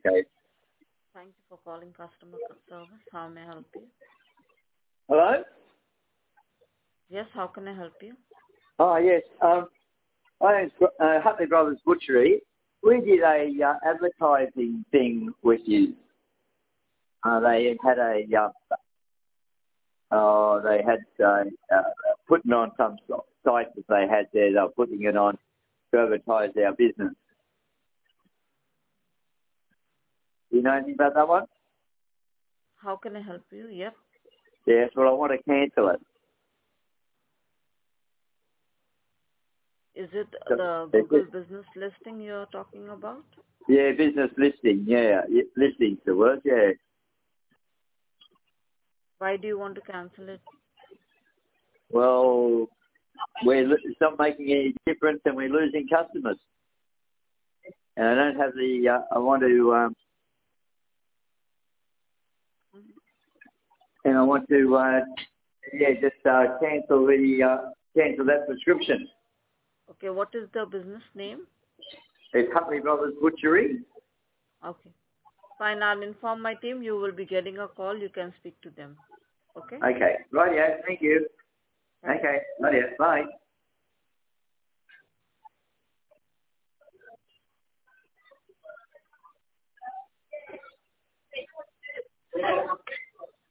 Okay. Thank you for calling customer service. How may I help you? Hello? Yes, how can I help you? Oh, yes. My name's Huntley Brothers Butchery. We did a advertising thing with you. They had putting on some site that they had there. They were putting it on to advertise our business. Do you know anything about that one? How can I help you? Yep. Yes, well, I want to cancel it. Is it the Google business listing you're talking about? Yeah, business listing, yeah. Listings to work, yeah. Why do you want to cancel it? Well, it's not making any difference and we're losing customers. And I don't have I want to, cancel that subscription. Okay, what is the business name? It's Huntley Brothers Butchery. Okay. Fine, I'll inform my team. You will be getting a call. You can speak to them. Okay? Okay. Rightio. Thank you. Okay. Rightio. Bye.